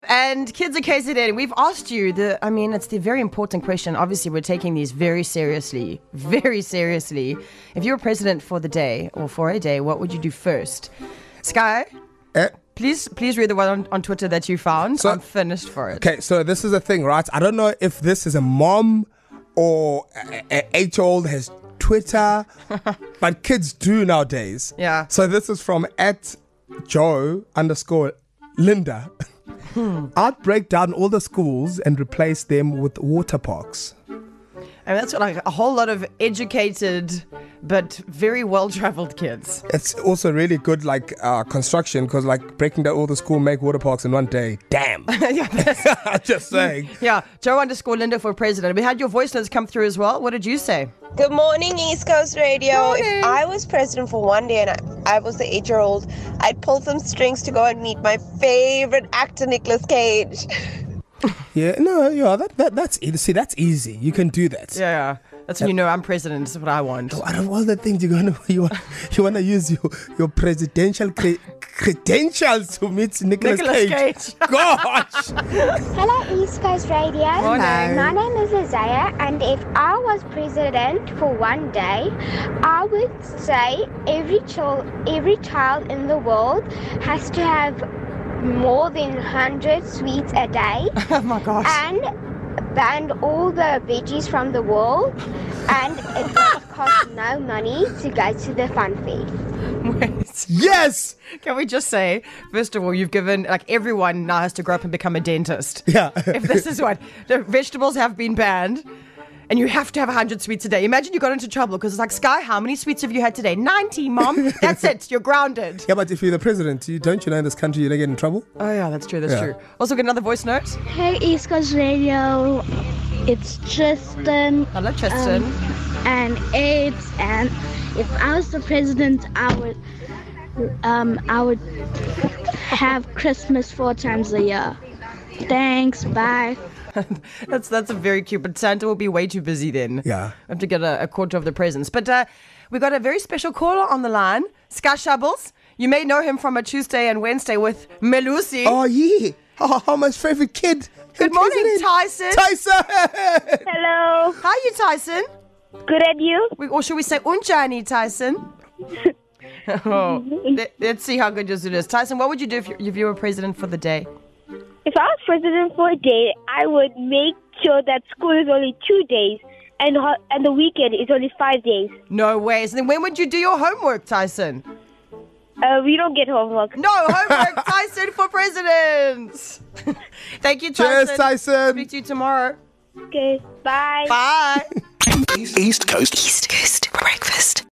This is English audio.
And kids of KZN, we've asked you it's the very important question. Obviously, we're taking these very seriously, very seriously. If you were president for the day or for a day, what would you do first? Sky, please read the one on Twitter that you found. I'm finished for it. Okay, so this is the thing, right? I don't know if this is a mom or an 8-year-old has Twitter, but kids do nowadays. Yeah. So this is from @Joe_Linda. I'd break down all the schools and replace them with water parks. I mean, that's like a whole lot of educated but very well-traveled kids. It's also really good, like construction, because like breaking down all the school, make water parks in one day. Damn. I'm just saying. Yeah, Joe_Linda for president. We had your voice notes come through as well. What did you say? Good morning, East Coast Radio. Morning. If I was president for one day and I was the 8-year-old, I'd pull some strings to go and meet my favorite actor, Nicolas Cage. That's easy. See, that's easy. You can do that. Yeah. That's when you know I'm president. That's what I want. Out of all the things you wanna use your presidential credentials to meet Nicolas Cage. Gosh. Hello, East Coast Radio. Morning. My name is Isaiah, and if I was president for one day, I would say every child in the world has to have more than 100 sweets a day. Oh my gosh. And ban all the veggies from the world, and it does cost no money to go to the fun fest. Wait. Yes. Can we just say, first of all, you've given, like, everyone now has to grow up and become a dentist. Yeah. If this is what, the vegetables have been banned, and you have to have 100 sweets a day. Imagine you got into trouble because it's like, Sky, how many sweets have you had today? 90, Mom. That's it. You're grounded. Yeah, but if you're the president, don't you know in this country you don't get in trouble? Oh, yeah, that's true. That's true. Also, get another voice note. Hey, East Coast Radio. It's Tristan. Hello, Tristan. And Apes. And if I was the president, I would have Christmas 4 times a year. Thanks. Bye. That's a very cute, but Santa will be way too busy then. Yeah. I have to get a quarter of the presents. But we got a very special caller on the line, Sky Shabbles. You may know him from a Tuesday and Wednesday with Melusi. Oh, yeah. Oh, my favorite kid. Good morning, Tyson. Tyson! Hello. How are you, Tyson? Good at you? Or should we say Unjani, Tyson? Let's see how good your Zulu is. Tyson, what would you do if you were president for the day? If I was president for a day, I would make sure that school is only 2 days and the weekend is only 5 days. No ways. And then when would you do your homework, Tyson? We don't get homework. No, homework, Tyson for president. Thank you, Tyson. Cheers, Tyson. Speak to you tomorrow. Okay, bye. Bye. East Coast Breakfast.